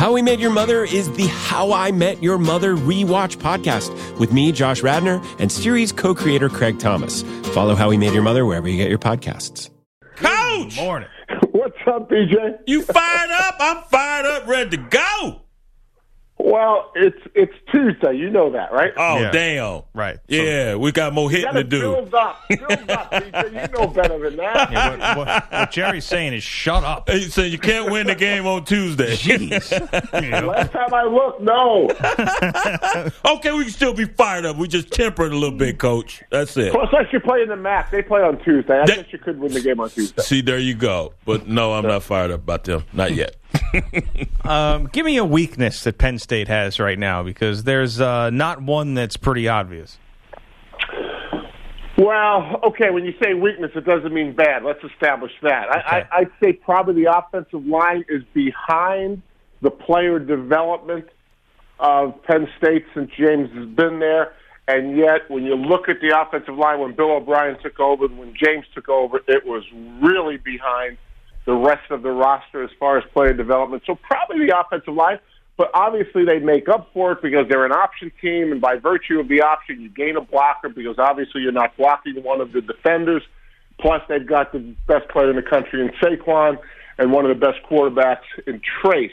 How We Met Your Mother is the How I Met Your Mother rewatch podcast with me, Josh Radnor, and series co-creator Craig Thomas. Follow How We Met Your Mother wherever you get your podcasts. Coach! Good morning. What's up, BJ? You fired up? I'm fired up, ready to go. Well, it's Tuesday. You know that, right? Oh, Yeah. Damn. Right. Yeah, we got more hitting to do. Build up, BJ. You know better than that. Yeah, what Jerry's saying is shut up. Hey, so you can't win the game on Tuesday. Jeez. You know? Last time I looked, no. Okay, we can still be fired up. We just temper it a little bit, Coach. That's it. Plus, unless you play in the MAC, they play on Tuesday. I guess you could win the game on Tuesday. See, there you go. But no, I'm not fired up about them. Not yet. Give me a weakness that Penn State has right now, because there's not one that's pretty obvious. Well, okay, when you say weakness, it doesn't mean bad. Let's establish that. Okay. I'd say probably the offensive line is behind the player development of Penn State since James has been there. And yet, when you look at the offensive line, when Bill O'Brien took over and when James took over, it was really behind the rest of the roster as far as player development. So probably the offensive line, but obviously they make up for it because they're an option team, and by virtue of the option, you gain a blocker because obviously you're not blocking one of the defenders. Plus, they've got the best player in the country in Saquon and one of the best quarterbacks in Trace.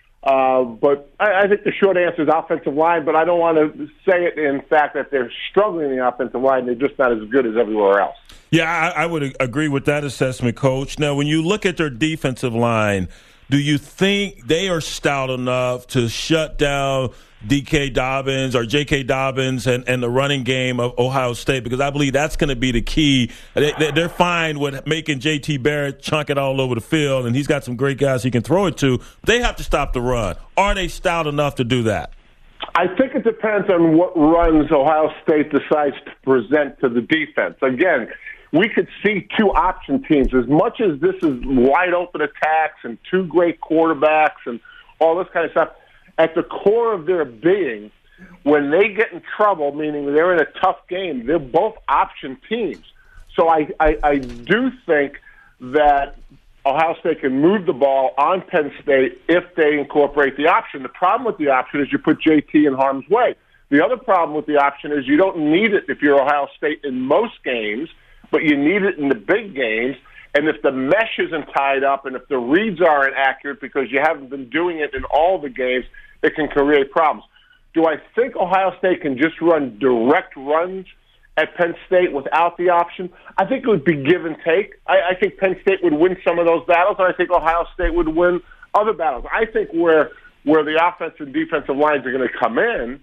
But I think the short answer is offensive line, but I don't want to say it in fact that they're struggling in the offensive line. They're just not as good as everywhere else. Yeah, I would agree with that assessment, Coach. Now, when you look at their defensive line, do you think they are stout enough to shut down D.K. Dobbins or J.K. Dobbins and the running game of Ohio State? Because I believe that's going to be the key. They're fine with making J.T. Barrett chunk it all over the field, and he's got some great guys he can throw it to. They have to stop the run. Are they stout enough to do that? I think it depends on what runs Ohio State decides to present to the defense. Again, we could see two option teams. As much as this is wide open attacks and two great quarterbacks and all this kind of stuff, at the core of their being, when they get in trouble, meaning they're in a tough game, they're both option teams. So I do think that Ohio State can move the ball on Penn State if they incorporate the option. The problem with the option is you put JT in harm's way. The other problem with the option is you don't need it if you're Ohio State in most games, but you need it in the big games. And if the mesh isn't tied up and if the reads aren't accurate because you haven't been doing it in all the games, it can create problems. Do I think Ohio State can just run direct runs at Penn State without the option? I think it would be give and take. I think Penn State would win some of those battles, and I think Ohio State would win other battles. I think where the offensive and defensive lines are going to come in,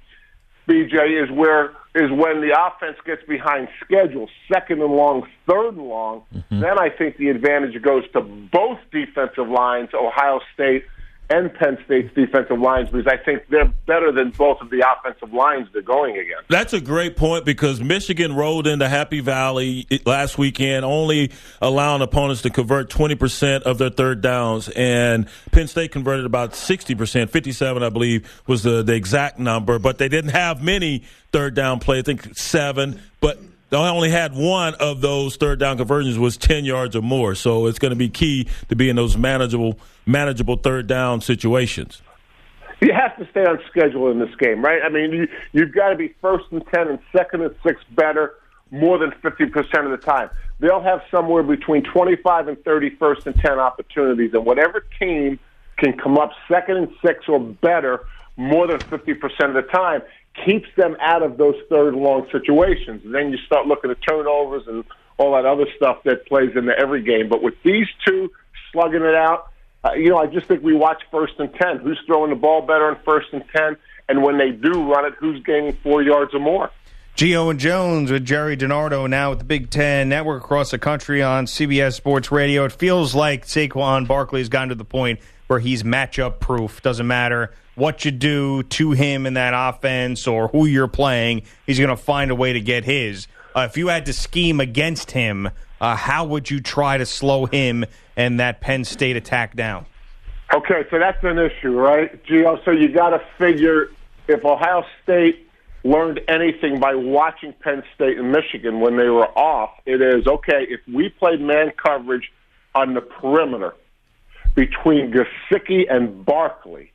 BJ, is when the offense gets behind schedule, second and long, third and long. Mm-hmm. Then I think the advantage goes to both defensive lines, Ohio State and Penn State's defensive lines, because I think they're better than both of the offensive lines they're going against. That's a great point because Michigan rolled into Happy Valley last weekend, only allowing opponents to convert 20% of their third downs, and Penn State converted about 60%, 57, I believe, was the exact number, but they didn't have many third down plays, I think 7, but they only had one of those third down conversions was 10 yards or more. So it's going to be key to be in those manageable third down situations. You have to stay on schedule in this game, right? I mean, you've got to be 1st and 10 and 2nd and 6 better more than 50% of the time. They'll have somewhere between 25 and 30 1st and 10 opportunities, and whatever team can come up 2nd and 6 or better more than 50% of the time keeps them out of those third and long situations. And then you start looking at turnovers and all that other stuff that plays into every game. But with these two slugging it out, I just think we watch 1st and 10. Who's throwing the ball better in 1st and 10? And when they do run it, who's gaining 4 yards or more? Gio and Jones with Jerry DiNardo now with the Big Ten Network across the country on CBS Sports Radio. It feels like Saquon Barkley has gotten to the point where he's matchup proof. Doesn't matter what you do to him in that offense or who you're playing, he's going to find a way to get his. If you had to scheme against him, how would you try to slow him and that Penn State attack down? Okay, so that's an issue, right, Gio? So you got to figure if Ohio State learned anything by watching Penn State and Michigan when they were off, it is, okay, if we played man coverage on the perimeter between Gesicki and Barkley,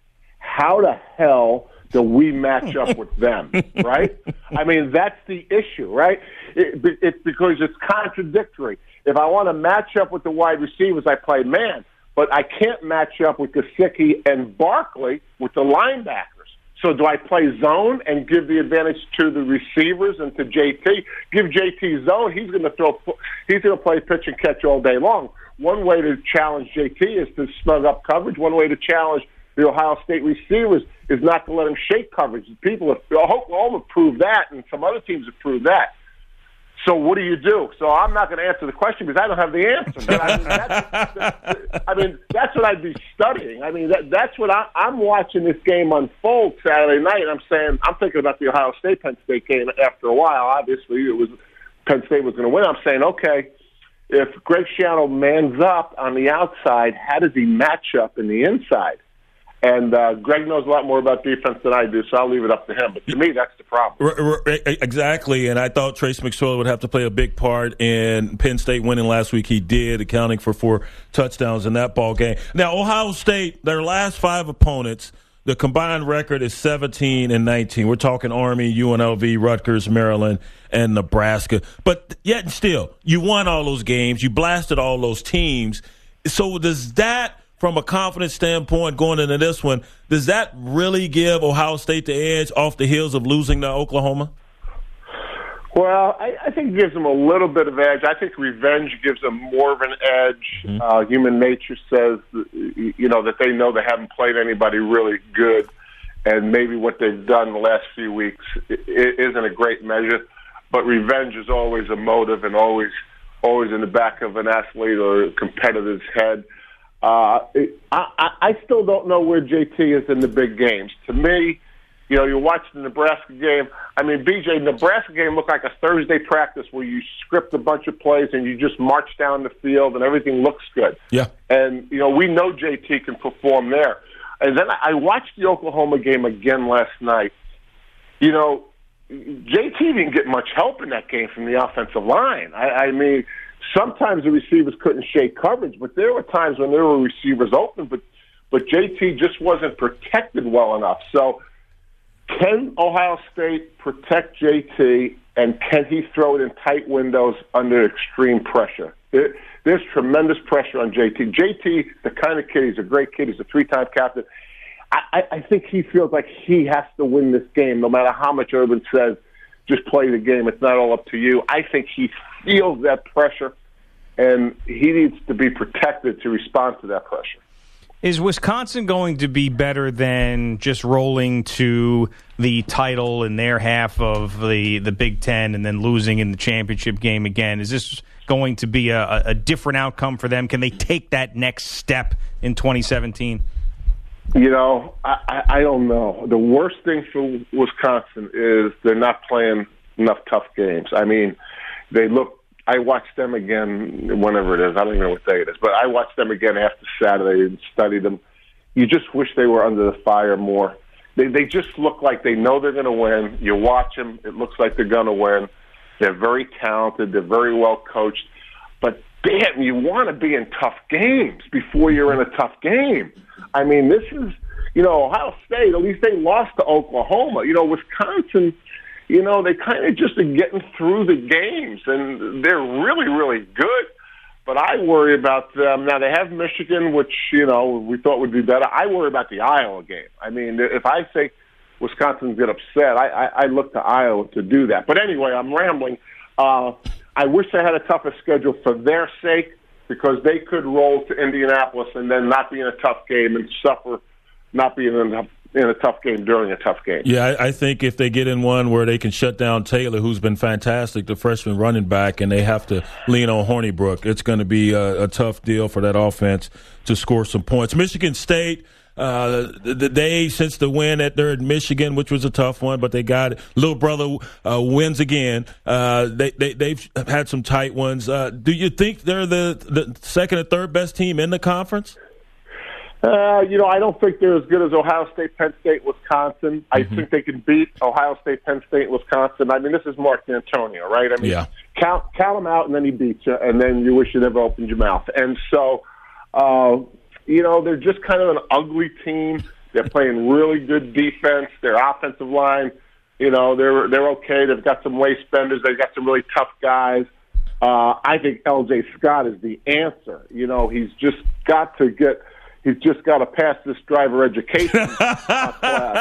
how the hell do we match up with them, right? I mean, that's the issue, right? It's because it's contradictory. If I want to match up with the wide receivers, I play man. But I can't match up with Gesicki and Barkley with the linebackers. So do I play zone and give the advantage to the receivers and to JT? Give JT zone, he's going to play pitch and catch all day long. One way to challenge JT is to snug up coverage. One way to challenge the Ohio State receivers is not to let them shake coverage. People have Oklahoma proved that, and some other teams have proved that. So what do you do? So I'm not going to answer the question because I don't have the answer. But that's what I'd be studying. I mean, that's what I'm watching this game unfold Saturday night. And I'm thinking about the Ohio State-Penn State game after a while. Obviously, it was Penn State was going to win. I'm saying, okay, if Greg Schiano mans up on the outside, how does he match up in the inside? And Greg knows a lot more about defense than I do, so I'll leave it up to him. But to me, that's the problem. Exactly, and I thought Trace McSorley would have to play a big part in Penn State winning last week. He did, accounting for 4 touchdowns in that ball game. Now, Ohio State, their last 5 opponents, the combined record is 17-19. We're talking Army, UNLV, Rutgers, Maryland, and Nebraska. But yet still, you won all those games. You blasted all those teams. So does that, from a confidence standpoint going into this one, does that really give Ohio State the edge off the heels of losing to Oklahoma? Well, I think it gives them a little bit of edge. I think revenge gives them more of an edge. Mm-hmm. Human nature says, that they know they haven't played anybody really good, and maybe what they've done the last few weeks isn't a great measure. But revenge is always a motive and always in the back of an athlete or a competitor's head. I still don't know where JT is in the big games. To me, you watch the Nebraska game. I mean, BJ, Nebraska game looked like a Thursday practice where you script a bunch of plays and you just march down the field and everything looks good. Yeah. And, we know JT can perform there. And then I watched the Oklahoma game again last night. JT didn't get much help in that game from the offensive line. I mean, sometimes the receivers couldn't shake coverage, but there were times when there were receivers open, but JT just wasn't protected well enough. So can Ohio State protect JT, and can he throw it in tight windows under extreme pressure? There's tremendous pressure on JT. JT, the kind of kid, he's a great kid. He's a 3-time captain. I think he feels like he has to win this game, no matter how much Urban says, just play the game. It's not all up to you. I think he feels that pressure, and he needs to be protected to respond to that pressure. Is Wisconsin going to be better than just rolling to the title in their half of the Big Ten and then losing in the championship game again? Is this going to be a different outcome for them? Can they take that next step in 2017? I don't know. The worst thing for Wisconsin is they're not playing enough tough games. I mean, I watched them again whenever it is. I don't even know what day it is. But I watched them again after Saturday and studied them. You just wish they were under the fire more. They just look like they know they're going to win. You watch them, it looks like they're going to win. They're very talented. They're very well coached. But, damn, you want to be in tough games before you're in a tough game. I mean, this is, Ohio State, at least they lost to Oklahoma. Wisconsin, they kind of just are getting through the games, and they're really, really good. But I worry about them. Now, they have Michigan, which, we thought would be better. I worry about the Iowa game. I mean, if I think Wisconsin's get upset, I look to Iowa to do that. But anyway, I'm rambling. I wish they had a tougher schedule for their sake, because they could roll to Indianapolis and then not be in a tough game and suffer not being in a tough game during a tough game. Yeah, I think if they get in one where they can shut down Taylor, who's been fantastic, the freshman running back, and they have to lean on Hornibrook, it's going to be a tough deal for that offense to score some points. Michigan State, the day since the win at third Michigan, which was a tough one, but they got it. Little brother wins again. They've had some tight ones. Do you think they're the second or third best team in the conference? I don't think they're as good as Ohio State, Penn State, Wisconsin. I think they can beat Ohio State, Penn State, Wisconsin. I mean, this is Mark D'Antonio, right? I mean, count him out, and then he beats you, and then you wish you never opened your mouth. And so, they're just kind of an ugly team. They're playing really good defense. Their offensive line, they're okay. They've got some waist benders. They've got some really tough guys. I think L.J. Scott is the answer. He's just got to pass this driver education class.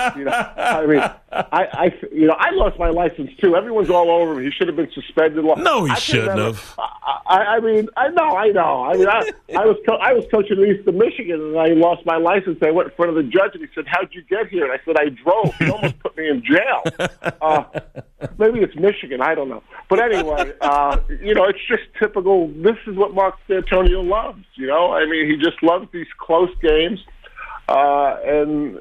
I lost my license too. Everyone's all over him. He should have been suspended. No, he shouldn't have. I know. I was coaching in Eastern Michigan, and I lost my license. I went in front of the judge, and he said, "How'd you get here?" And I said, "I drove." He almost put me in jail. Maybe it's Michigan. I don't know. But anyway, it's just typical. This is what Mark D'Antonio loves. He just loves these close games, and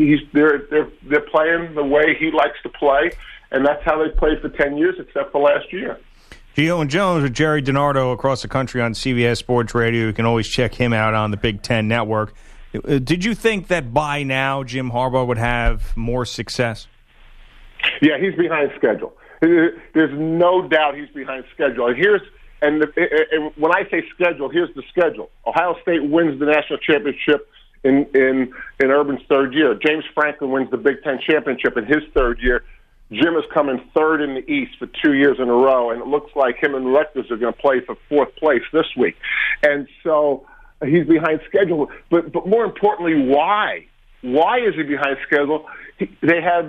they're playing the way he likes to play, and that's how they played for 10 years, except for last year. Gio and Jones with Jerry DiNardo across the country on CBS Sports Radio. You can always check him out on the Big Ten Network. Did you think that by now Jim Harbaugh would have more success? Yeah, he's behind schedule. There's no doubt he's behind schedule. And when I say schedule, here's the schedule. Ohio State wins the national championship in Urban's third year. James Franklin wins the Big Ten championship in his third year. Jim has come in third in the East for 2 years in a row, and it looks like him and Rutgers are going to play for fourth place this week. And so he's behind schedule. But more importantly, why? Why is he behind schedule? They had,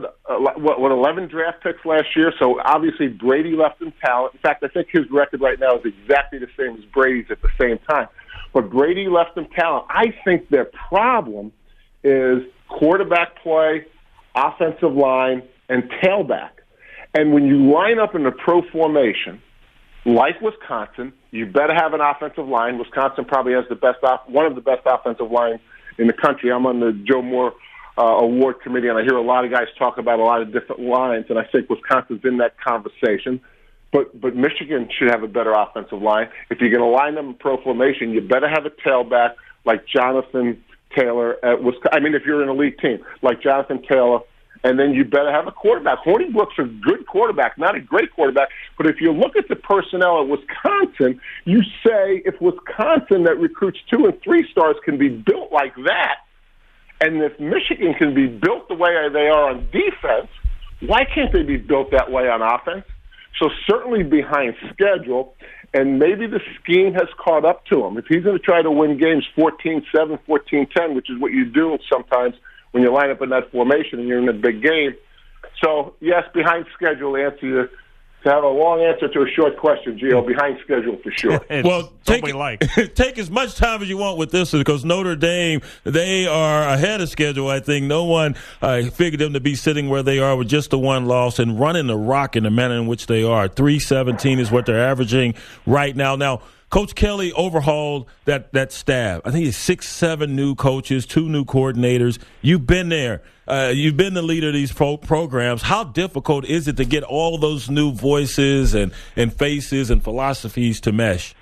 11 draft picks last year, so obviously Brady left in talent. In fact, I think his record right now is exactly the same as Brady's at the same time. But Brady left in talent. I think their problem is quarterback play, offensive line, and tailback. And when you line up in a pro formation, like Wisconsin, you better have an offensive line. Wisconsin probably has one of the best offensive lines in the country. I'm on the Joe Moore award committee, and I hear a lot of guys talk about a lot of different lines, and I think Wisconsin's in that conversation. But Michigan should have a better offensive line. If you're going to line them in pro formation, you better have a tailback like Jonathan Taylor at Wisconsin. If you're an elite team, like Jonathan Taylor, and then you better have a quarterback. Hornibrook's a good quarterback, not a great quarterback, but if you look at the personnel at Wisconsin, you say if Wisconsin that recruits 2 and 3 stars can be built like that, and if Michigan can be built the way they are on defense, why can't they be built that way on offense? So certainly behind schedule, and maybe the scheme has caught up to him. If he's going to try to win games 14-7, 14-10, which is what you do sometimes when you line up in that formation and you're in a big game. So, yes, behind schedule, answer to have a long answer to a short question, Gio, behind schedule for sure. Well, take as much time as you want with this because Notre Dame, they are ahead of schedule, I think. No one figured them to be sitting where they are with just the one loss and running the rock in the manner in which they are. 317 is what they're averaging right now. Now, Coach Kelly overhauled that staff. I think it's 6-7 new coaches, 2 new coordinators. You've been there. You've been the leader of these programs. How difficult is it to get all those new voices and faces and philosophies to mesh?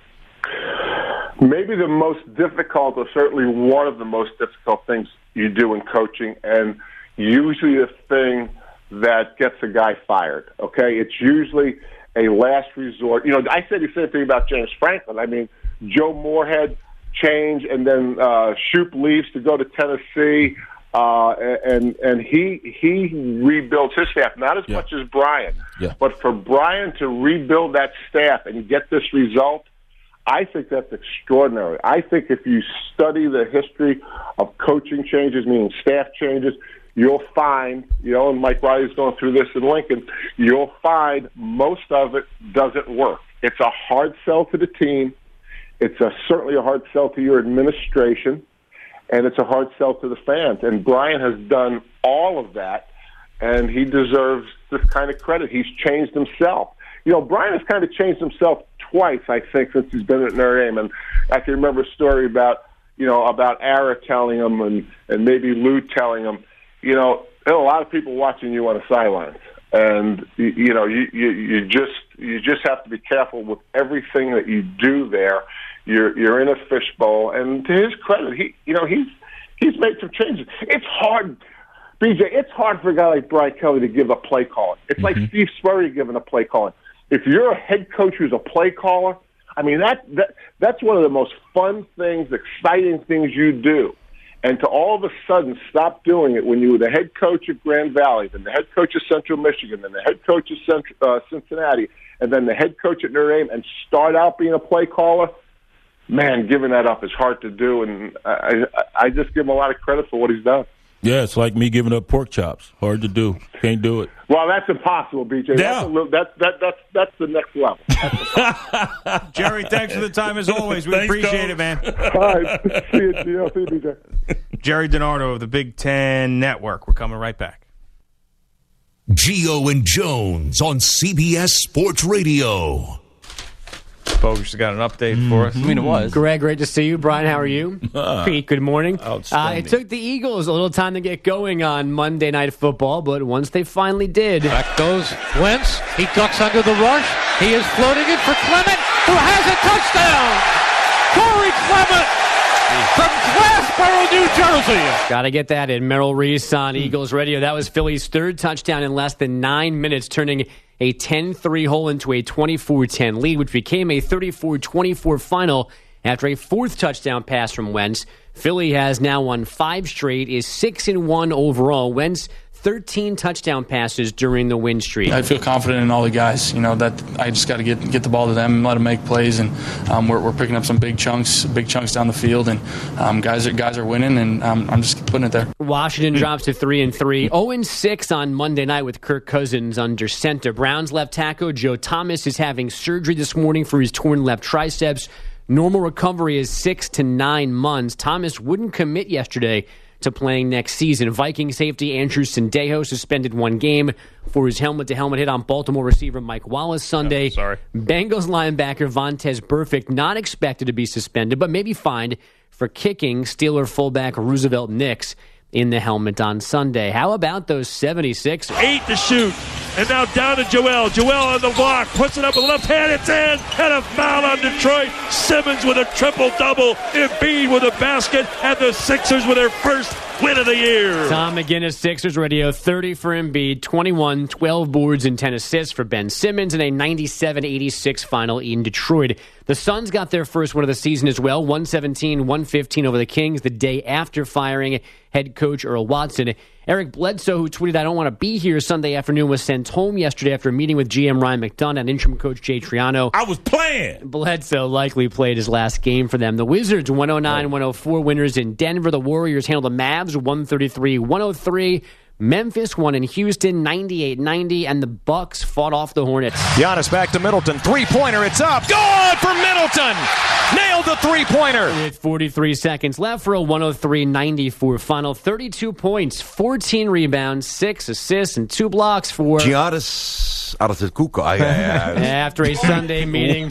Maybe the most difficult, or certainly one of the most difficult things you do in coaching, and usually the thing that gets a guy fired, okay? It's usually a last resort. I said the same thing about James Franklin. Joe Moorhead changed, and then Shoup leaves to go to Tennessee, and he rebuilds his staff, not as much as Brian. Yeah. But for Brian to rebuild that staff and get this result, I think that's extraordinary. I think if you study the history of coaching changes, meaning staff changes, you'll find, and Mike Riley's going through this in Lincoln, you'll find most of it doesn't work. It's a hard sell to the team. It's certainly a hard sell to your administration, and it's a hard sell to the fans. And Brian has done all of that, and he deserves this kind of credit. He's changed himself. Brian has kind of changed himself twice, I think, since he's been at Notre Dame. And I can remember a story about Ara telling him and maybe Lou telling him, there are a lot of people watching you on the sidelines, and you just have to be careful with everything that you do there. You're in a fishbowl, and to his credit, he's made some changes. It's hard, BJ. It's hard for a guy like Brian Kelly to give a play calling. It's like Steve Spurrier giving a play calling. If you're a head coach who's a play caller, that's one of the most fun things, exciting things you do. and to all of a sudden stop doing it when you were the head coach at Grand Valley, then the head coach of Central Michigan, then the head coach of Cincinnati, and then the head coach at Notre Dame, and start out being a play caller, man, giving that up is hard to do, and I just give him a lot of credit for what he's done. Yeah, it's like me giving up pork chops. Hard to do. Can't do it. Well, that's impossible, BJ. Yeah. That's the next level. Jerry, thanks for the time as always. We appreciate it, man. All right. See you, BJ. Jerry DiNardo of the Big Ten Network. We're coming right back. Gio and Jones on CBS Sports Radio. Bogus got an update for us. I mean, it was. Greg, great to see you. Brian, how are you? Pete, good morning. Outstanding. It took the Eagles a little time to get going on Monday Night Football, but once they finally did. Back goes Wentz. He ducks under the rush. He is floating it for Clement, who has a touchdown. Corey Clement from Glassboro, New Jersey. Got to get that in. Merrill Reese on Eagles Radio. That was Philly's third touchdown in less than 9 minutes, turning a 10-3 hole into a 24-10 lead, which became a 34-24 final after a fourth touchdown pass from Wentz. Philly has now won 5 straight, is 6-1 overall. Wentz 13 touchdown passes during the win streak. I feel confident in all the guys. You know that I just got to get the ball to them and let them make plays, and we're picking up some big chunks down the field, and guys are winning, and I'm just putting it there. Washington drops to 3-3, 0-6 on Monday night with Kirk Cousins under center. Browns left tackle Joe Thomas is having surgery this morning for his torn left triceps. Normal recovery is 6 to 9 months. Thomas wouldn't commit yesterday to playing next season. Viking safety Andrew Sendejo suspended 1 game for his helmet-to-helmet hit on Baltimore receiver Mike Wallace Sunday. Bengals linebacker Vontaze Burfict not expected to be suspended, but maybe fined for kicking Steeler fullback Roosevelt Nix in the helmet on Sunday. How about those 76? 8 to shoot. And now down to Joel. Joel on the block. Puts it up with the left hand. It's in. And a foul on Detroit. Simmons with a triple-double. Embiid with a basket. And the Sixers with their first win of the year. Tom McGinnis, Sixers Radio, 30 for Embiid, 21, 12 boards and 10 assists for Ben Simmons in a 97-86 final in Detroit. The Suns got their first win of the season as well, 117-115 over the Kings the day after firing head coach Earl Watson. Eric Bledsoe, who tweeted, "I don't want to be here Sunday afternoon," was sent home yesterday after a meeting with GM Ryan McDonough and interim coach Jay Triano. I was playing. Bledsoe likely played his last game for them. The Wizards, 109-104 winners in Denver. The Warriors handled the Mavs, 133-103. Memphis won in Houston, 98-90, and the Bucks fought off the Hornets. Giannis back to Middleton. Three-pointer, it's up. Good for Middleton. Nailed the three-pointer. With 43 seconds left for a 103-94 final. 32 points, 14 rebounds, 6 assists, and 2 blocks for Giannis Antetokounmpo. After a Sunday meeting.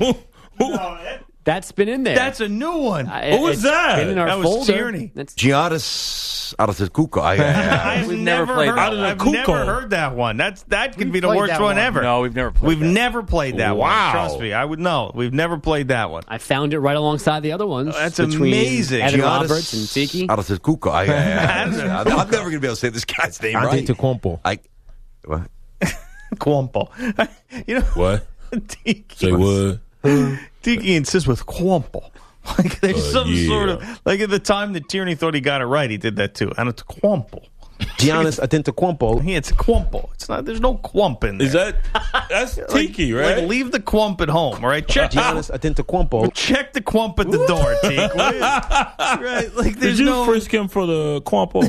That's been in there. That's a new one. What was that? Been in our That was folder. Tierney. Giannis Antetokounmpo. I've never played that. I've never heard that one. That could be the worst one ever. No, we've never played We've that. never played that one. Wow. Trust me, I would know. We've never played that one. I found it right alongside the other ones. That's between amazing. Evan Giannis Roberts and Tiki. Antetokounmpo. I'm never going to be able to say this guy's name right. Antetokounmpo. What? Kwampo. You know What? Tiki. Say what? Tiki insists with Kwampo. Like there's some yeah. sort of like at the time that Tierney thought he got it right, he did that too. And it's Kwampo. Giannis Antetokounmpo. Yeah, it's Kwampo. It's not. There's no Kwamp in there. Is that's Tiki, right? Like leave the Kwamp at home, all right? Check Giannis Antetokounmpo. Check the Kwamp at the door, Tiki. Right? Like Did there's you no. frisk him for the Kwampo?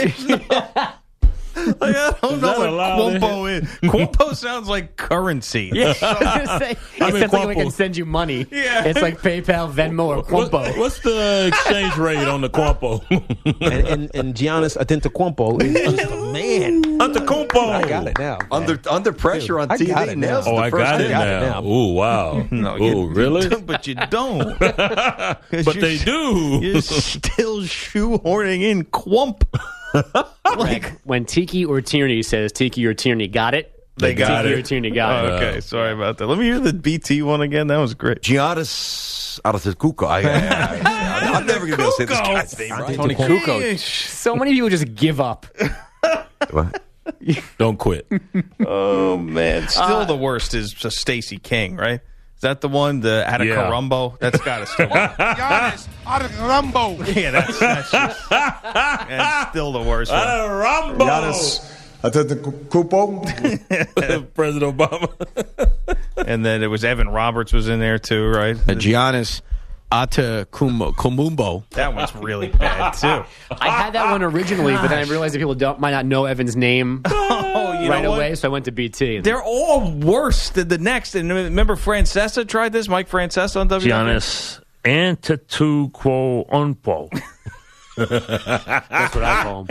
Like, I don't know that what allowed Kwampo is. Kwampo sounds like currency. Yeah, I was going to say, it sounds like we Kwampo. can send you money. Yeah. It's like PayPal, Venmo, or Kwampo. What's the exchange rate on the Kwampo? and Giannis Antetokounmpo is just a man. Antetokounmpo. I got it now. Under pressure on I TV. got it now. Nails Oh, the I first got it thing. now. Oh, wow. No, Oh, really? But you don't. But they do. You're still shoehorning in Kwamp. Like when Tiki or Tierney says Tiki or Tierney got it. They got Tiki it. or Tierney got Oh, it. okay, sorry about that. Let me hear the BT one again. That was great. Giannis Antetokounmpo. I'm never going to be able to say this guy's name right. Tony Kukoc. So many people just give up. What? Don't quit. Oh man, still the worst is just Stacey King, right? Is that the one? The Atacarumbo? That's got to still be. Giannis Atacarumbo. Yeah, that's still the worst one. Atacarumbo. Giannis Antetokounmpo. President Obama. And then it was Evan Roberts was in there too, right? Giannis Antetokounmpo. That one's really bad too. I had that one originally, but then I realized that people might not know Evan's name right away, so I went to BT. They're all worse than the next. And remember Francesa tried this? Mike Francesa on WWE? Giannis Antetokounmpo. That's what I call him.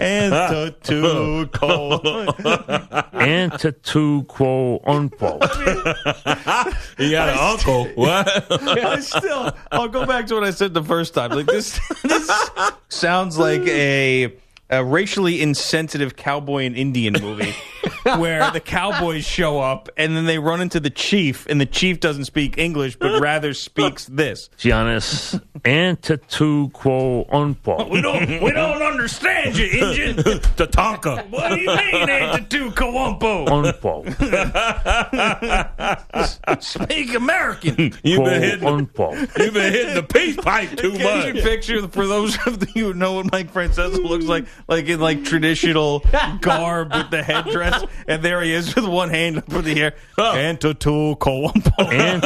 Antetokounmpo. You got an uncle. What? I'll go back to what I said the first time. Like this sounds like a racially insensitive cowboy and Indian movie where the cowboys show up and then they run into the chief and the chief doesn't speak English but rather speaks this. Giannis Antetokounmpo. We don't understand you, Indian. Tatanka. What do you mean, Antetokounmpo? Speak American. You've been hitting the peace pipe too much. Can you picture, for those of you who know what Mike Francesa looks like in like traditional garb with the headdress, and there he is with one hand up in the air. Antetokounmpo.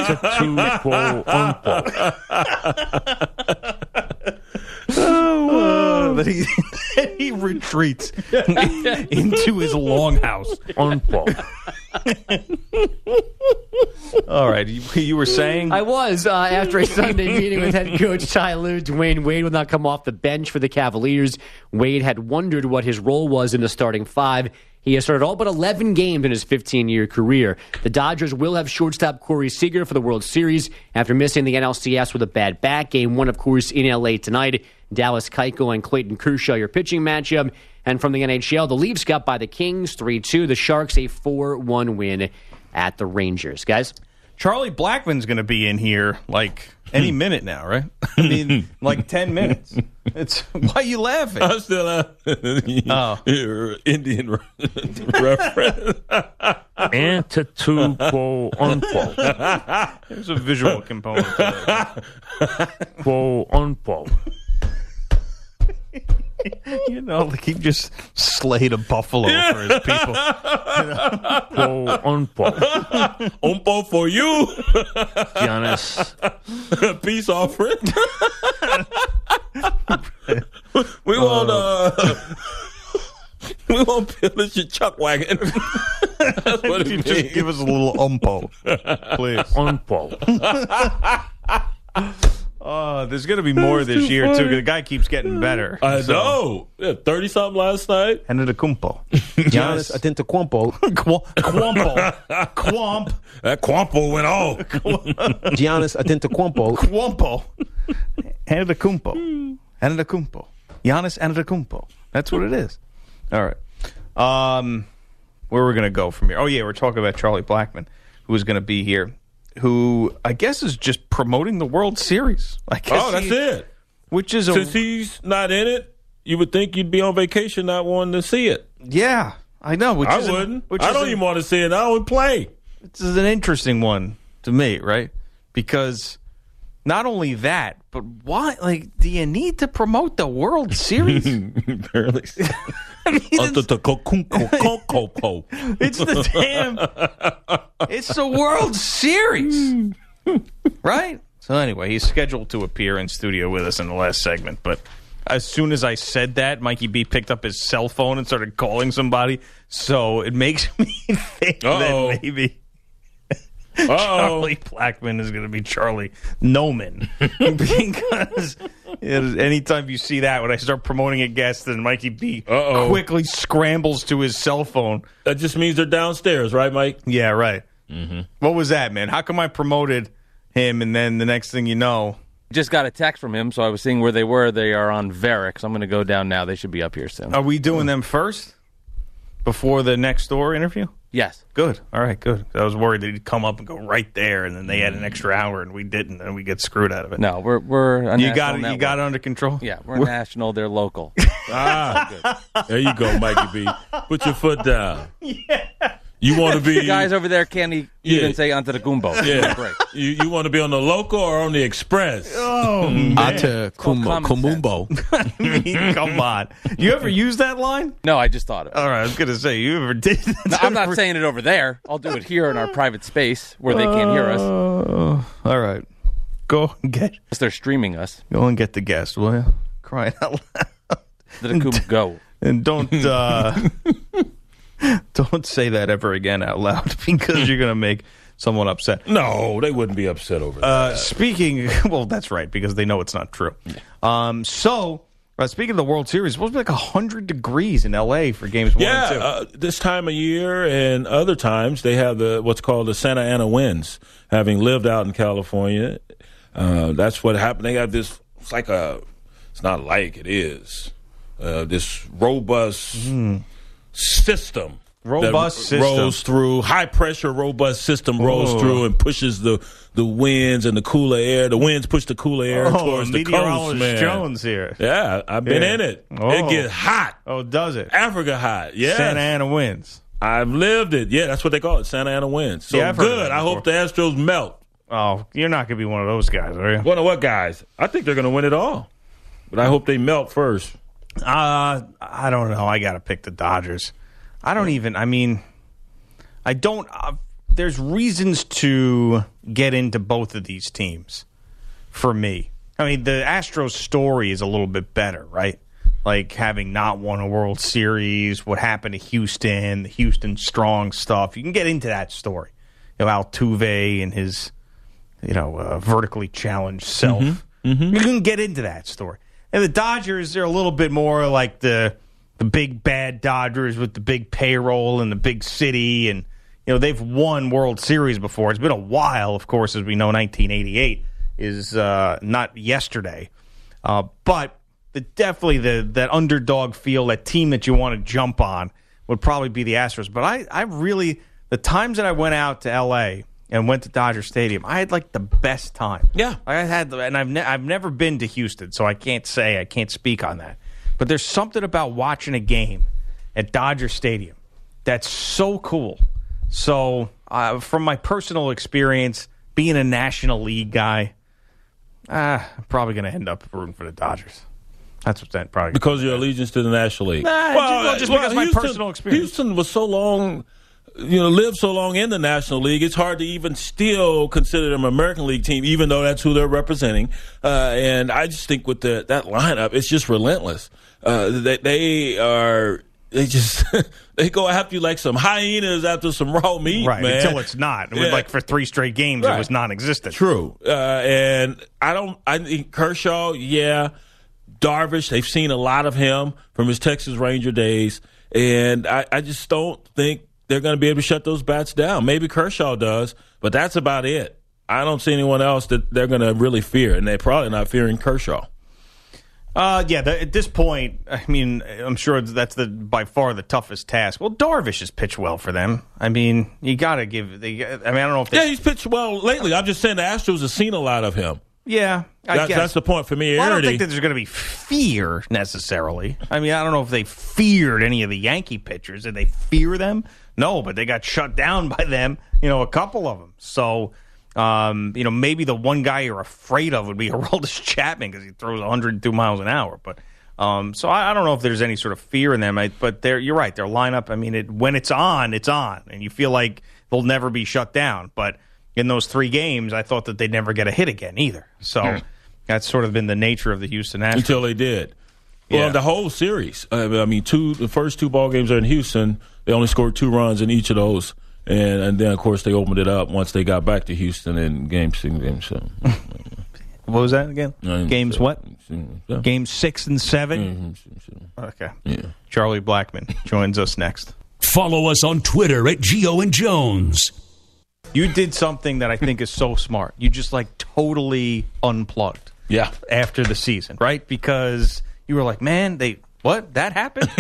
Then he retreats into his longhouse. All right, you were saying? I was. After a Sunday meeting with head coach Ty Lue, Dwayne Wade will not come off the bench for the Cavaliers. Wade had wondered what his role was in the starting five. He has started all but 11 games in his 15-year career. The Dodgers will have shortstop Corey Seager for the World Series after missing the NLCS with a bad back. Game 1, of course, in L.A. tonight. Dallas Keuchel and Clayton Kershaw, your pitching matchup. And from the NHL, the Leafs got by the Kings 3-2. The Sharks a 4-1 win at the Rangers. Guys? Charlie Blackmon's going to be in here like any minute now, right? I mean, like 10 minutes. Why are you laughing? I'm still your Indian reference. Antetokounmpo. There's a visual component to Quo-unquo. You know, like he just slayed a buffalo for his people. Quo-unquo. Umpo for you. Giannis. Peace offering. We won't pillage your chuck wagon. That's what it means. Just give us a little umpo, please. Umpo. There's going to be more this year, too. The guy keeps getting better. I know. 30-something last night. Antetokounmpo. Giannis Antetokounmpo. Quamp. That Quampo went off. Giannis Antetokounmpo. Quampo. Antetokounmpo. Giannis Antetokounmpo. That's what it is. All right. Where we're going to go from here? Oh, yeah, we're talking about Charlie Blackmon, who is going to be here, who I guess is just promoting the World Series. That's it. Which is Since he's not in it, you would think you'd be on vacation not wanting to see it. Yeah, I know. I wouldn't. I don't even want to see it. I would play. This is an interesting one to me, right? Because not only that, but why? Like, do you need to promote the World Series? Barely. It's the damn. It's the World Series, right? So anyway, he's scheduled to appear in studio with us in the last segment. But as soon as I said that, Mikey B picked up his cell phone and started calling somebody. So it makes me think that maybe Charlie Blackmon is going to be Charlie Noman. Because anytime you see that, when I start promoting a guest, then Mikey B quickly scrambles to his cell phone. That just means they're downstairs, right, Mike? Yeah, right. Mm-hmm. What was that, man? How come I promoted him and then the next thing you know... Just got a text from him, so I was seeing where they were. They are on Varick, so I'm going to go down now. They should be up here soon. Are we doing them first? Before the next door interview? Yes. Good. All right, good. I was worried that he'd come up and go right there, and then they had an extra hour, and we didn't, and we get screwed out of it. No, we're a you national got it under control? Yeah, we're national. They're local. There you go, Mikey B. Put your foot down. Yeah. You want to be The guys over there can't even say Antetokounmpo. Yeah, Break. You want to be on the local or on the express? Oh, man. Antetokounmpo. I mean, come on. You ever use that line? No, I just thought of it. All right, I was going to say, you ever did that? No, I'm not saying it over there. I'll do it here in our private space where they can't hear us. All right. Go and get. Unless they're streaming us. Go and get the guest, will you? Crying out loud. Go. And don't don't say that ever again out loud because you're going to make someone upset. No, they wouldn't be upset over that. Well, that's right, because they know it's not true. Speaking of the World Series, it's supposed to be like 100 degrees in L.A. for games 1 and 2. This time of year and other times, they have what's called the Santa Ana winds. Having lived out in California, that's what happened. They have this, it's not like it is, this robust system. Rolls through, high-pressure, robust system rolls through and pushes the winds and the cooler air. The winds push the cooler air towards the coast, man. Jones here. Yeah, I've been in it. It gets hot. Oh, does it? Africa hot, yeah. Santa Ana winds. I've lived it. Yeah, that's what they call it, Santa Ana winds. So yeah, good. I hope the Astros melt. Oh, you're not going to be one of those guys, are you? One of what guys? I think they're going to win it all. But I hope they melt first. I don't know. I got to pick the Dodgers. There's reasons to get into both of these teams for me. I mean, the Astros story is a little bit better, right? Like having not won a World Series, what happened to Houston, the Houston Strong stuff. You can get into that story. Altuve and his, vertically challenged self. Mm-hmm. You can get into that story. And the Dodgers, they're a little bit more like the big bad Dodgers with the big payroll and the big city. And, they've won World Series before. It's been a while, of course, as we know, 1988 is not yesterday. But definitely that underdog feel, that team that you want to jump on would probably be the Astros. But I really, the times that I went out to L.A. and went to Dodger Stadium, I had like the best time. Yeah. I've never been to Houston, so I can't speak on that. But there's something about watching a game at Dodger Stadium that's so cool. So from my personal experience, being a National League guy, I'm probably going to end up rooting for the Dodgers. That's what's that probably. Because your allegiance to the National League. Just because my personal experience. Houston was so long, lived so long in the National League, it's hard to even still consider them an American League team, even though that's who they're representing. And I just think with that lineup, it's just relentless. They go after you like some hyenas after some raw meat, right, man. Until it's not. For 3 straight games, It was non-existent. True. And I think Kershaw, Darvish, they've seen a lot of him from his Texas Ranger days. And I just don't think they're going to be able to shut those bats down. Maybe Kershaw does, but that's about it. I don't see anyone else that they're going to really fear, and they're probably not fearing Kershaw. At this point, I mean, I'm sure that's by far the toughest task. Well, Darvish has pitched well for them. I mean, you got to give. I don't know if he's pitched well lately. I'm just saying the Astros have seen a lot of him. Yeah, I guess that's the point. Familiarity. Well, I don't think that there's going to be fear necessarily. I mean, I don't know if they feared any of the Yankee pitchers. Did they fear them? No, but they got shut down by them. A couple of them. So. Maybe the one guy you're afraid of would be Aroldis Chapman because he throws 102 miles an hour. But so I don't know if there's any sort of fear in them. But you're right. Their lineup, I mean, when it's on, and you feel like they'll never be shut down. But in those 3 games, I thought that they'd never get a hit again either. So that's sort of been the nature of the Houston Astros. Until they did. Well, the whole series. I mean, the first 2 ball games are in Houston. They only scored 2 runs in each of those. And then, of course, they opened it up once they got back to Houston in Game 6 and Game 7. What was that again? Games what? Yeah. Games 6 and 7? Okay. Yeah. Charlie Blackman joins us next. Follow us on Twitter at Gio and Jones. You did something that I think is so smart. You just totally unplugged. Yeah. After the season, right? Because you were like, man, what? That happened?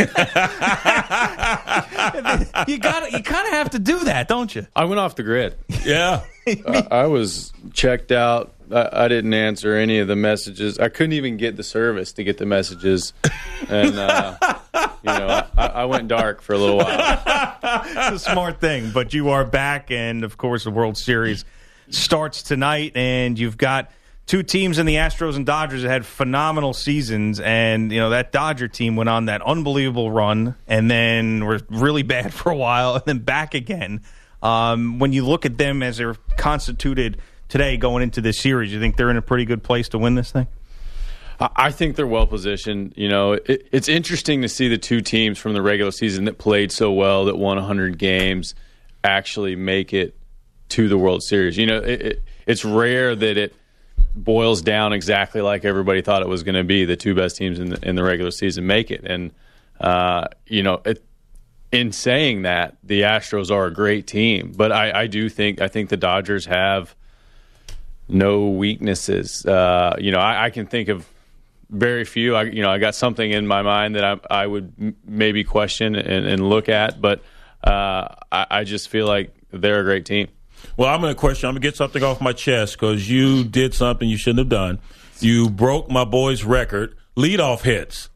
You kind of have to do that, don't you? I went off the grid. Yeah. I was checked out. I didn't answer any of the messages. I couldn't even get the service to get the messages. And, I went dark for a little while. It's a smart thing, but you are back, and of course the World Series starts tonight, and you've got two teams in the Astros and Dodgers that had phenomenal seasons, and that Dodger team went on that unbelievable run, and then were really bad for a while, and then back again. When you look at them as they're constituted today going into this series, you think they're in a pretty good place to win this thing? I think they're well positioned. It's interesting to see the two teams from the regular season that played so well, that won 100 games, actually make it to the World Series. It's rare that it boils down exactly like everybody thought it was going to be. The two best teams in the regular season make it, and in saying that, the Astros are a great team, but I think the Dodgers have no weaknesses. I can think of very few. I got something in my mind that I would maybe question and look at, but I just feel like they're a great team. Well, I'm going to get something off my chest, because you did something you shouldn't have done. You broke my boy's record, leadoff hits.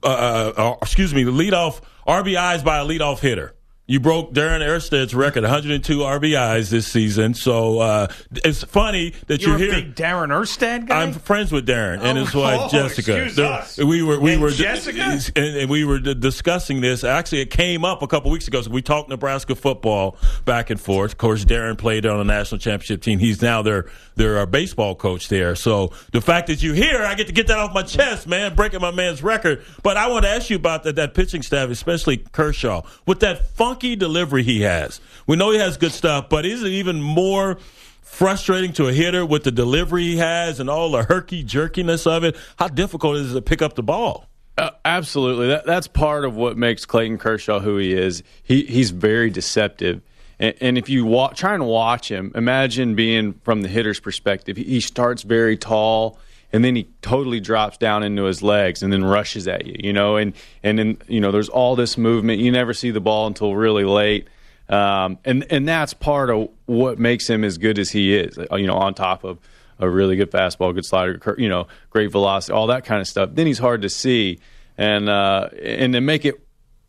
Leadoff RBIs by a leadoff hitter. You broke Darren Ersted's record, 102 RBIs this season. So it's funny that you're here. You're a big Darren Ersted guy? I'm friends with Darren and his wife Jessica. Excuse us. We were Jessica? and we were discussing this. Actually, it came up a couple weeks ago. So we talked Nebraska football back and forth. Of course, Darren played on a national championship team. He's now their baseball coach there. So the fact that you're here, I get to get that off my chest, man, breaking my man's record. But I want to ask you about that pitching staff, especially Kershaw, with that funky delivery he has. We know he has good stuff, but is it even more frustrating to a hitter with the delivery he has and all the herky-jerkiness of it? How difficult is it to pick up the ball? Absolutely. That's part of what makes Clayton Kershaw who he is. He's very deceptive. And if you try and watch him, imagine being from the hitter's perspective. He starts very tall, and then he totally drops down into his legs and then rushes at you, and then, there's all this movement. You never see the ball until really late. And that's part of what makes him as good as he is, on top of a really good fastball, good slider, great velocity, all that kind of stuff. Then he's hard to see. And to make it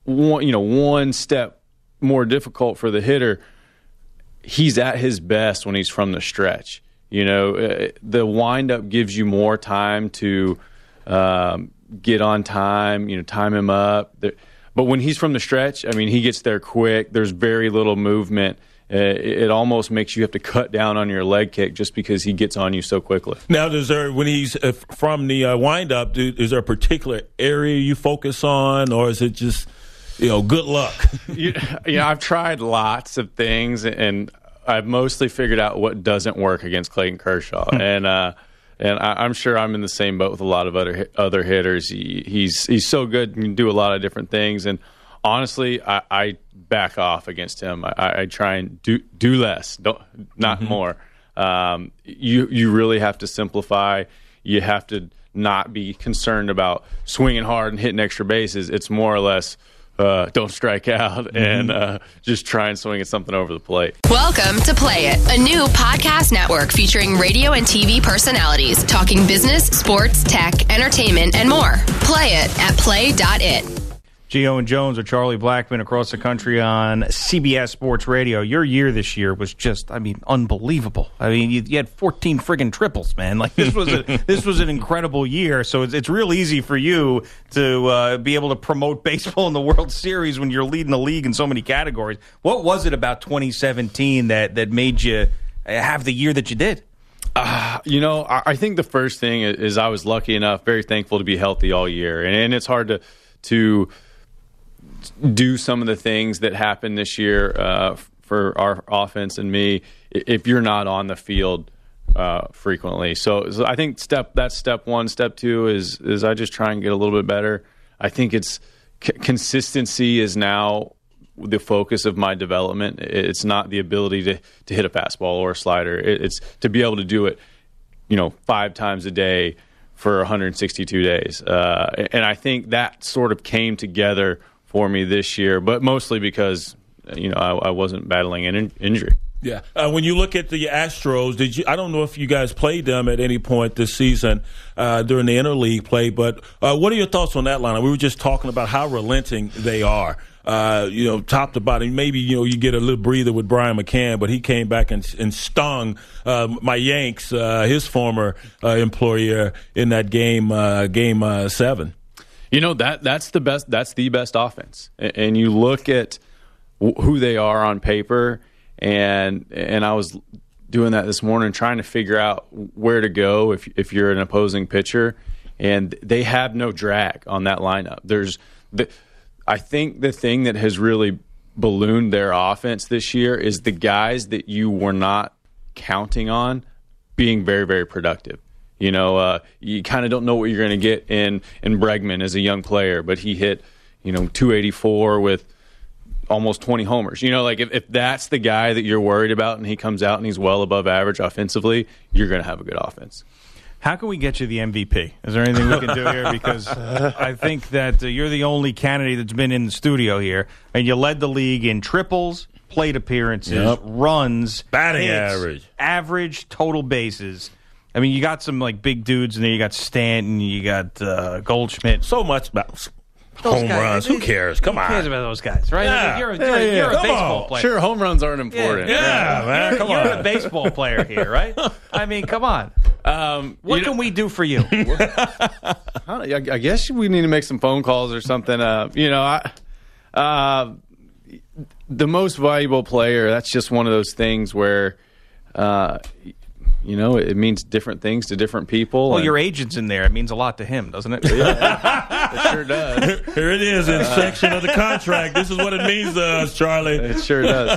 one step more difficult for the hitter, he's at his best when he's from the stretch. The windup gives you more time to get on time, time him up. But when he's from the stretch, he gets there quick. There's very little movement. It almost makes you have to cut down on your leg kick just because he gets on you so quickly. Now, when he's from the windup, is there a particular area you focus on, or is it just, good luck? I've tried lots of things, and I've mostly figured out what doesn't work against Clayton Kershaw, and I'm sure I'm in the same boat with a lot of other hitters. He's so good and can do a lot of different things, and honestly, I back off against him. I try and do less, not more. You really have to simplify. You have to not be concerned about swinging hard and hitting extra bases. It's more or less, don't strike out and just try and swing at something over the plate. Welcome to Play It, a new podcast network featuring radio and TV personalities talking business, sports, tech, entertainment, and more. Play it at play.it. Gio and Jones or Charlie Blackman across the country on CBS Sports Radio. Your year this year was just, unbelievable. You had 14 friggin' triples, man. This was an incredible year. So it's real easy for you to be able to promote baseball in the World Series when you're leading the league in so many categories. What was it about 2017 that made you have the year that you did? I think the first thing is I was lucky enough, very thankful to be healthy all year, and it's hard to do some of the things that happened this year for our offense and me if you're not on the field frequently. So I think step one. Step two is I just try and get a little bit better. I think it's consistency is now the focus of my development. It's not the ability to hit a fastball or a slider. It's to be able to do it, 5 times a day for 162 days. And I think that sort of came together for me this year, but mostly because I wasn't battling an injury. Yeah. When you look at the Astros, I don't know if you guys played them at any point this season during the interleague play, but what are your thoughts on that lineup? We were just talking about how relenting they are. Top to bottom. Maybe, you get a little breather with Brian McCann, but he came back and stung my Yanks, his former employer, in that game 7. That's the best offense. And you look at who they are on paper, and I was doing that this morning, trying to figure out where to go if you're an opposing pitcher, and they have no drag on that lineup. I think the thing that has really ballooned their offense this year is the guys that you were not counting on being very, very productive. You kind of don't know what you're going to get in Bregman as a young player, but he hit, 284 with almost 20 homers. If that's the guy that you're worried about and he comes out and he's well above average offensively, you're going to have a good offense. How can we get you the MVP? Is there anything we can do here? Because I think that you're the only candidate that's been in the studio here, and you led the league in triples, plate appearances, runs, batting hits, average, total bases. I mean, you got some big dudes in there. You got Stanton, you got Goldschmidt. So much about home runs. Who cares? Come on. Who cares about those guys, right? Yeah. You're a baseball player. Sure, home runs aren't important. Yeah, man. Come on. You're a baseball player here, right? I mean, come on. What can we do for you? I guess we need to make some phone calls or something. The most valuable player, that's just one of those things where, it means different things to different people. Well, your agent's in there. It means a lot to him, doesn't it? Yeah, it sure does. Here it is in section of the contract. This is what it means to us, Charlie. It sure does.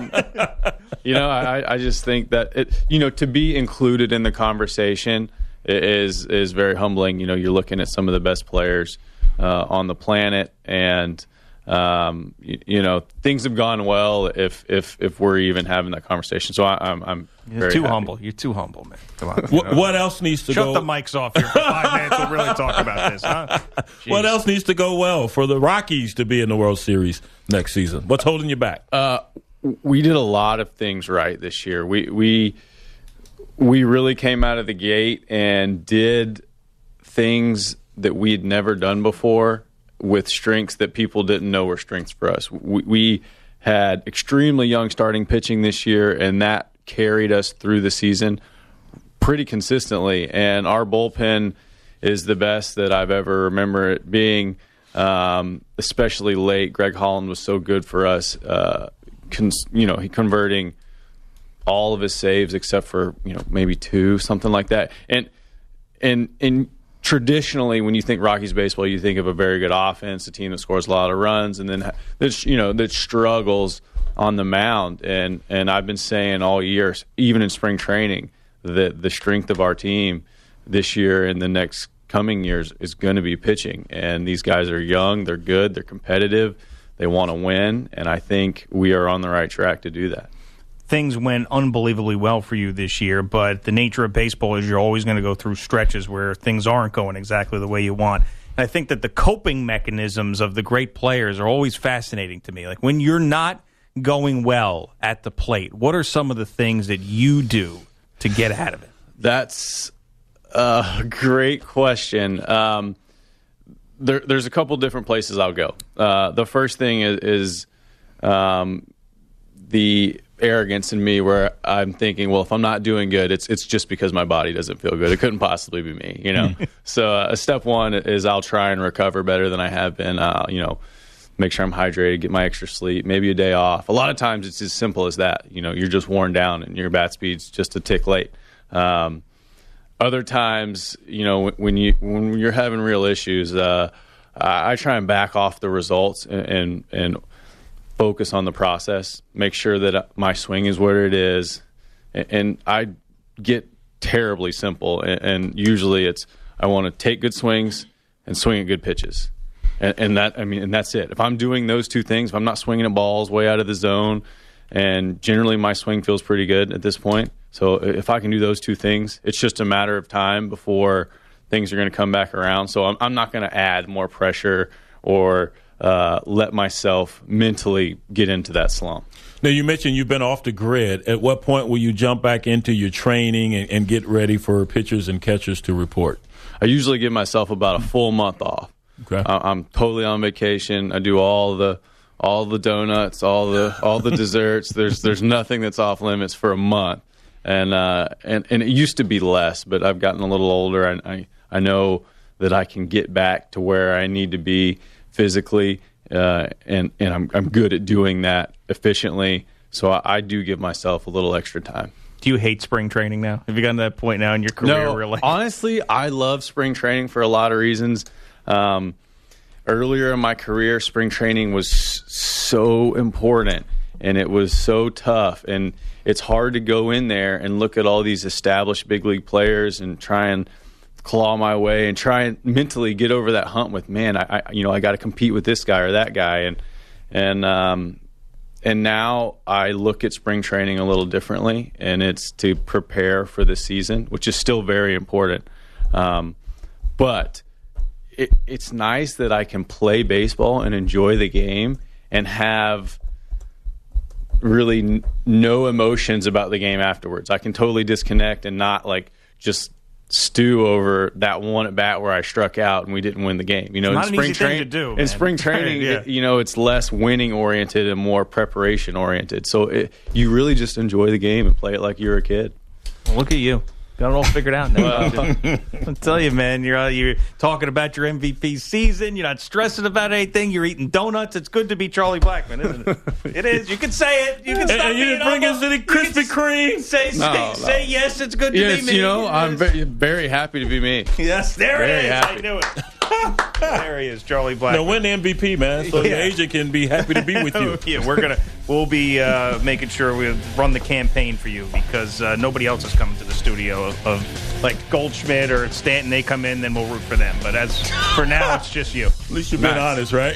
I just think that to be included in the conversation is very humbling. You're looking at some of the best players on the planet, and things have gone well if we're even having that conversation. So I'm You're too humble. You're too humble, man. Come on. What else needs to go? Shut the mics off here for 5 minutes. We'll really talk about this, huh? Jeez. What else needs to go well for the Rockies to be in the World Series next season? What's holding you back? We did a lot of things right this year. We really came out of the gate and did things that we had never done before with strengths that people didn't know were strengths for us. We had extremely young starting pitching this year, and that carried us through the season pretty consistently. And our bullpen is the best that I've ever remember it being, especially late. Greg Holland was so good for us. He converting all of his saves except for maybe 2, something like that. And traditionally, when you think Rockies baseball, you think of a very good offense, a team that scores a lot of runs, and then that struggles on the mound. And I've been saying all year, even in spring training, that the strength of our team this year and the next coming years is going to be pitching. And these guys are young, they're good, they're competitive, they want to win, and I think we are on the right track to do that. Things went unbelievably well for you this year, but the nature of baseball is you're always going to go through stretches where things aren't going exactly the way you want. And I think that the coping mechanisms of the great players are always fascinating to me. Like when you're not going well at the plate, what are some of the things that you do to get out of it? That's a great question. There's a couple different places I'll go. The first thing is the arrogance in me, where I'm thinking, well, if I'm not doing good, it's just because my body doesn't feel good. It couldn't possibly be me, So step one is I'll try and recover better than I have been. Make sure I'm hydrated, get my extra sleep, maybe a day off. A lot of times it's as simple as that. You're just worn down and your bat speed's just a tick late. Other times, when you're having real issues, I try and back off the results and focus on the process, make sure that my swing is where it is. And I get terribly simple. And usually it's, I want to take good swings and swing at good pitches. And that's it. If I'm doing those two things, if I'm not swinging at balls way out of the zone, and generally my swing feels pretty good at this point. So if I can do those two things, it's just a matter of time before things are going to come back around. So I'm not going to add more pressure or let myself mentally get into that slump. Now, you mentioned you've been off the grid. At what point will you jump back into your training and get ready for pitchers and catchers to report? I usually give myself about a full month off. Okay. I'm totally on vacation. I do all the donuts, all the desserts. There's nothing that's off limits for a month. And it used to be less, but I've gotten a little older, and I know that I can get back to where I need to be physically, and I'm good at doing that efficiently. So I do give myself a little extra time. Do you hate spring training now? Have you gotten to that point now in your career? No, really? Honestly, I love spring training for a lot of reasons. Earlier in my career, spring training was so important, and it was so tough, and it's hard to go in there and look at all these established big league players and try and claw my way and try and mentally get over that hump with, man, I got to compete with this guy or that guy, and now I look at spring training a little differently, and it's to prepare for the season, which is still very important. But it's nice that I can play baseball and enjoy the game and have really no emotions about the game afterwards. I can totally disconnect and not just stew over that one at bat where I struck out and we didn't win the game. It's not an easy thing to do, man. In spring training, yeah. It's less winning oriented and more preparation oriented. So you really just enjoy the game and play it like you're a kid. Well, look at you. Got it all figured out now. I'll tell you, man, you're talking about your MVP season. You're not stressing about anything. You're eating donuts. It's good to be Charlie Blackmon, isn't it? It is. You can say it. You can stop and you didn't bring us any Krispy Kreme. Say yes, it's good to be me. I'm very, very happy to be me. Yes, there very it is. happy. I knew it. There he is, Charlie Blackmon. Now win the MVP, man, so the agent can be happy to be with you. Yeah, we'll be making sure we run the campaign for you, because nobody else is coming to the studio of like Goldschmidt or Stanton. They come in, then we'll root for them. But as for now, it's just you. At least you've been honest, right?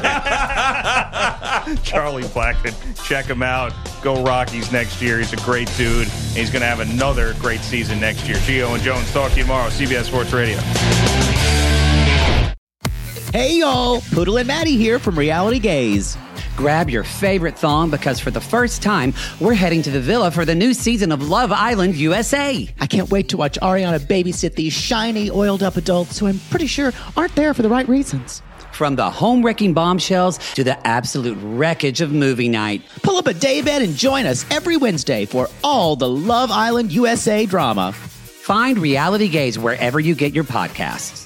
Charlie Blackmon, check him out. Go Rockies next year. He's a great dude. He's going to have another great season next year. Gio and Jones, talk to you tomorrow. CBS Sports Radio. Hey, y'all. Poodle and Maddie here from Reality Gaze. Grab your favorite thong, because for the first time, we're heading to the villa for the new season of Love Island USA. I can't wait to watch Ariana babysit these shiny, oiled-up adults who I'm pretty sure aren't there for the right reasons. From the home-wrecking bombshells to the absolute wreckage of movie night. Pull up a daybed and join us every Wednesday for all the Love Island USA drama. Find Reality Gaze wherever you get your podcasts.